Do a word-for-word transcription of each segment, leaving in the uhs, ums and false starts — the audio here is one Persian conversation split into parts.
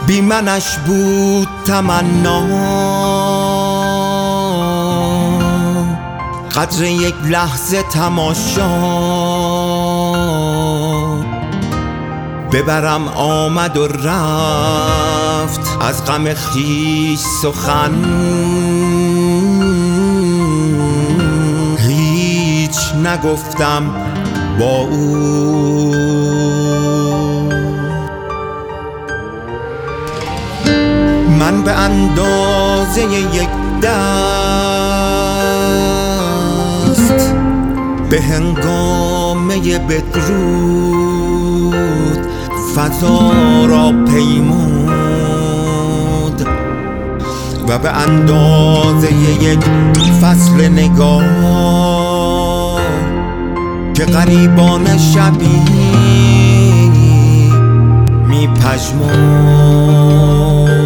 بی منش بود تمنا، قدر یک لحظه تماشا. ببرم آمد و رفت از غم خویش سخن، هیچ نگفتم با او. من به اندازه یک دست به هنگامه بدرود فضا را پیمود و به اندازه یک فصل نگاه که غریبان شبی می پژمرد.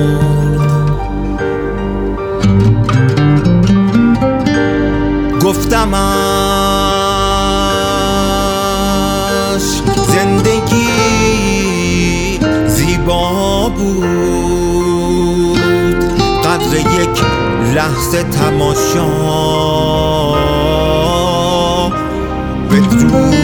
گفتمش زندگی زیبا بود، قدر یک لحظه تماشا. بدرود